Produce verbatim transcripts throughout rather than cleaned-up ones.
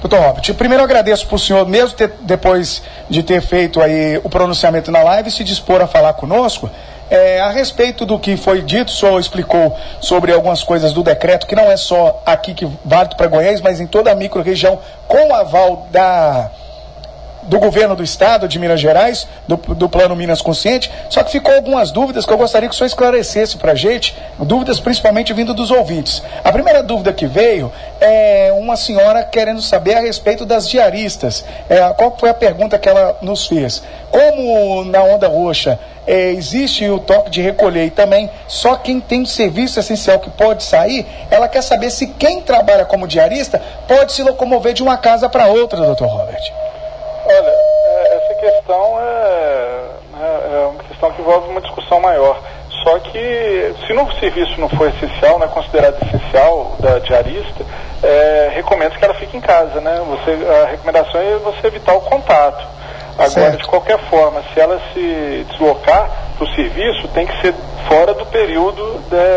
Doutor Robert, primeiro eu agradeço para o senhor, mesmo ter, depois de ter feito aí o pronunciamento na live, se dispor a falar conosco. É, a respeito do que foi dito, o senhor explicou sobre algumas coisas do decreto, que não é só aqui que válido para Goiás, mas em toda a micro-região, com o aval da... do governo do estado de Minas Gerais, do, do plano Minas Consciente, só que ficou algumas dúvidas que eu gostaria que o senhor esclarecesse pra gente, dúvidas principalmente vindo dos ouvintes. A primeira dúvida que veio é uma senhora querendo saber a respeito das diaristas. É, qual foi a pergunta que ela nos fez? Como na Onda Roxa é, existe o toque de recolher e também só quem tem serviço essencial que pode sair, ela quer saber se quem trabalha como diarista pode se locomover de uma casa para outra, doutor Robert. Olha, essa questão é, é uma questão que envolve uma discussão maior. Só que, se no serviço não for essencial, não é considerado essencial da diarista, é, recomendo que ela fique em casa, né? Você, a recomendação é você evitar o contato. Agora, certo. De qualquer forma, se ela se deslocar para o serviço, tem que ser fora do período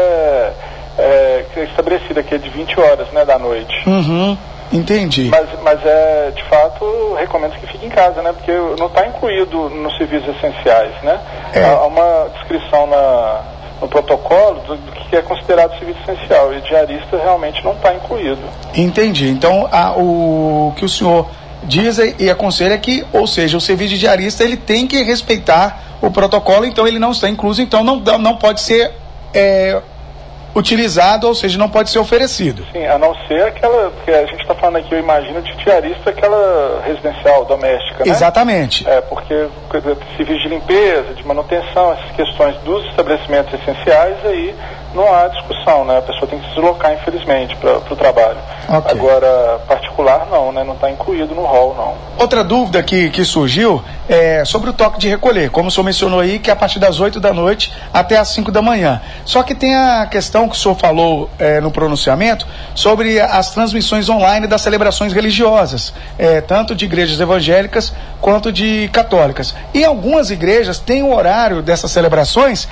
de, é, estabelecido, que é de vinte horas, né, da noite. Uhum. Entendi. Mas, mas é, de fato, recomendo que fique em casa, né? Porque não está incluído nos serviços essenciais, né? É. Há uma descrição na, no protocolo do, do que é considerado serviço essencial, e diarista realmente não está incluído. Entendi. Então, a, o que o senhor diz e aconselha que, ou seja, o serviço de diarista, ele tem que respeitar o protocolo, então ele não está incluso, então não, não pode ser... É, utilizado, ou seja, não pode ser oferecido. Sim, a não ser aquela, porque a gente está falando aqui, eu imagino, de diarista, aquela residencial, doméstica, né? Exatamente. É, porque serviço de limpeza, de manutenção, essas questões dos estabelecimentos essenciais, aí não há discussão, né? A pessoa tem que se deslocar, infelizmente, para o trabalho. Okay. Agora, particular, não, né? Não está incluído no rol, não. Outra dúvida que, que surgiu é sobre o toque de recolher. Como o senhor mencionou aí, que é a partir das oito da noite até as cinco da manhã. Só que tem a questão que o senhor falou é, no pronunciamento sobre as transmissões online das celebrações religiosas, é, tanto de igrejas evangélicas quanto de católicas. E algumas igrejas têm o horário dessas celebrações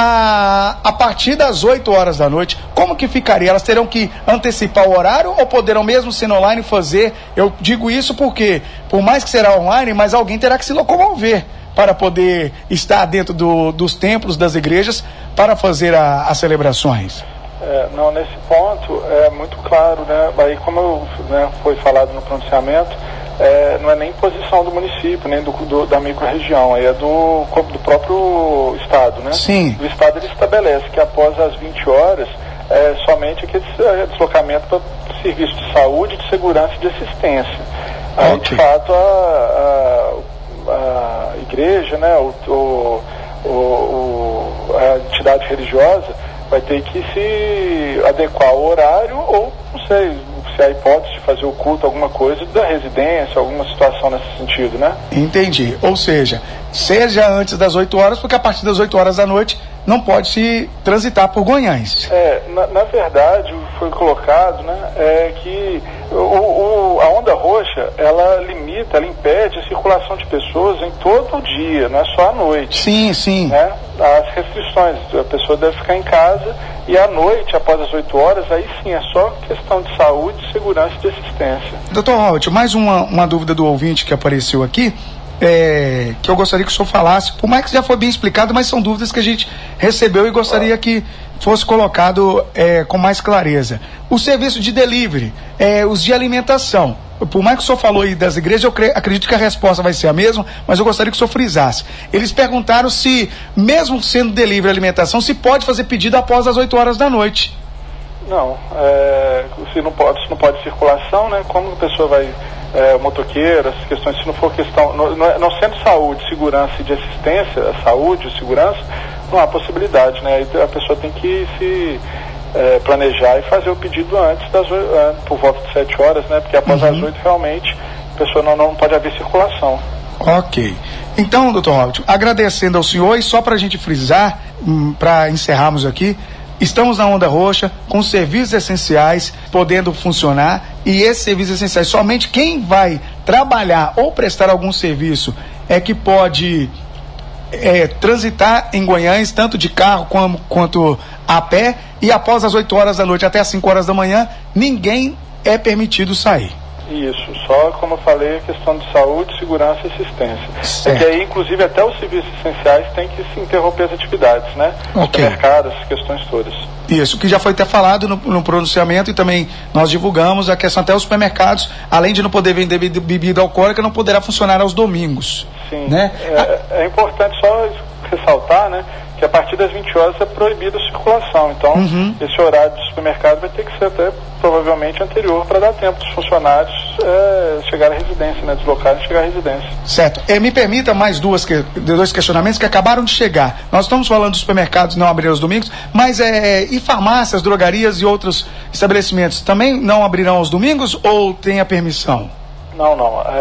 a, a partir das oito horas da noite. Como que ficaria? Elas terão que antecipar o horário ou poderão mesmo sendo online fazer? Eu digo isso porque, por mais que será online, mas alguém terá que se locomover para poder estar dentro do, dos templos, das igrejas, para fazer a, as celebrações. É, não, nesse ponto é muito claro, né? Aí, como eu, né, foi falado no pronunciamento, é, não é nem posição do município, nem do, do, da micro-região, aí é do, do próprio Estado, né? Sim. O Estado, ele estabelece que após as vinte horas, é somente aquele deslocamento para serviço de saúde, de segurança e de assistência. Aí, okay. De fato, a, a, a igreja, né, o, o, o, a entidade religiosa vai ter que se adequar ao horário ou, não sei, se há hipótese de fazer o culto, alguma coisa da residência, alguma situação nesse sentido, né? Entendi. Ou seja, seja antes das oito horas, porque a partir das oito horas da noite não pode se transitar por Goiães. É, na, na verdade, foi colocado, né, é que o, o, a onda roxa, ela limita, ela impede a circulação de pessoas em todo o dia, não é só à noite. Sim, sim. Né? As restrições, a pessoa deve ficar em casa e à noite, após as oito horas, aí sim, é só questão de saúde, segurança e de assistência. doutor Robert, mais uma, uma dúvida do ouvinte que apareceu aqui. É, que eu gostaria que o senhor falasse, por mais que já foi bem explicado, mas são dúvidas que a gente recebeu e gostaria que fosse colocado é, com mais clareza. O serviço de delivery, é, os de alimentação, por mais que o senhor falou aí das igrejas, eu cre- acredito que a resposta vai ser a mesma, mas eu gostaria que o senhor frisasse. Eles perguntaram se, mesmo sendo delivery alimentação, se pode fazer pedido após as oito horas da noite. Não, é, se não pode, se não pode circulação, né? Como a pessoa vai, é, motoqueiro, essas questões, se não for questão, não, não sendo saúde, segurança e de assistência, saúde, segurança, não há possibilidade, né? A pessoa tem que se é, planejar e fazer o pedido antes das oito, por volta de sete horas, né? Porque após uhum. as oito, realmente, a pessoa não, não pode haver circulação. Ok. Então, doutor Robert, agradecendo ao senhor, e só para a gente frisar, hum, para encerrarmos aqui, estamos na Onda Roxa, com serviços essenciais podendo funcionar, e esses serviços essenciais, somente quem vai trabalhar ou prestar algum serviço é que pode é, transitar em Goiânia, tanto de carro como, quanto a pé, e após as oito horas da noite até as cinco horas da manhã, ninguém é permitido sair. Isso, só como eu falei, a questão de saúde, segurança e assistência. Certo. É que aí, inclusive, até os serviços essenciais têm que se interromper as atividades, né? Ok. Supermercados, essas questões todas. Isso, que já foi até falado no, no pronunciamento e também nós divulgamos a questão até os supermercados, além de não poder vender bebida alcoólica, não poderá funcionar aos domingos. Sim, né? é, é importante só ressaltar, né, que a partir das vinte horas é proibida a circulação, então uhum. esse horário do supermercado vai ter que ser até provavelmente anterior para dar tempo dos funcionários é, chegar à residência, né, deslocarem e chegar à residência. Certo. É, me permita mais duas que, dois questionamentos que acabaram de chegar. Nós estamos falando dos supermercados não abrirem aos domingos, mas é, e farmácias, drogarias e outros estabelecimentos também não abrirão aos domingos ou tem a permissão? Não, não. É,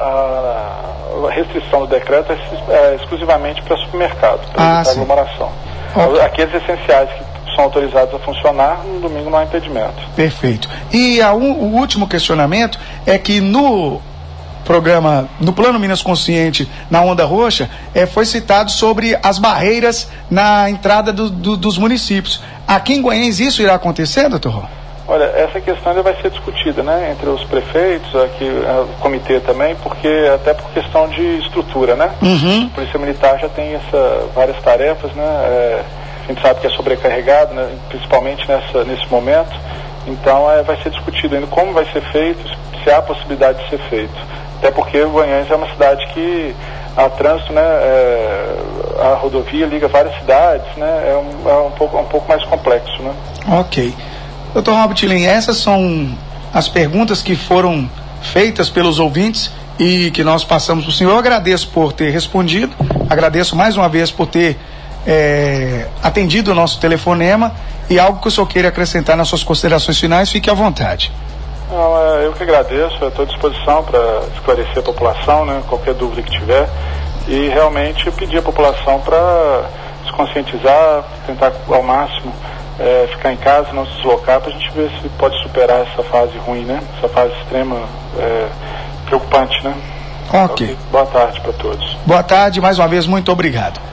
a restrição do decreto é, é exclusivamente para supermercado, para ah, aglomeração. Okay. Aqueles essenciais que são autorizados a funcionar, no domingo não há impedimento. Perfeito. E a, um, o último questionamento é que no programa, no Plano Minas Consciente, na Onda Roxa, é, foi citado sobre as barreiras na entrada do, do, dos municípios. Aqui em Guanhães isso irá acontecer, doutor Rô? Olha, essa questão ainda vai ser discutida, né, entre os prefeitos, aqui, o comitê também, porque até por questão de estrutura, né? Uhum. A Polícia Militar já tem essa, várias tarefas, né? É, a gente sabe que é sobrecarregado, né, principalmente nessa, nesse momento. Então é, vai ser discutido ainda como vai ser feito, se há possibilidade de ser feito. Até porque Guanhães é uma cidade que há trânsito, né? É, a rodovia liga várias cidades, né? É um, é um, pouco, um pouco mais complexo, né? Ok. doutor Robert Lin, essas são as perguntas que foram feitas pelos ouvintes e que nós passamos para o senhor. Eu agradeço por ter respondido, agradeço mais uma vez por ter é, atendido o nosso telefonema e algo que o senhor queira acrescentar nas suas considerações finais, fique à vontade. Não, eu que agradeço, eu estou à disposição para esclarecer a população, né, qualquer dúvida que tiver, e realmente eu pedi à população para se conscientizar, tentar ao máximo É, ficar em casa, não se deslocar, para a gente ver se pode superar essa fase ruim, né? Essa fase extrema, é, preocupante, né? Ok. Boa tarde para todos. Boa tarde, mais uma vez, muito obrigado.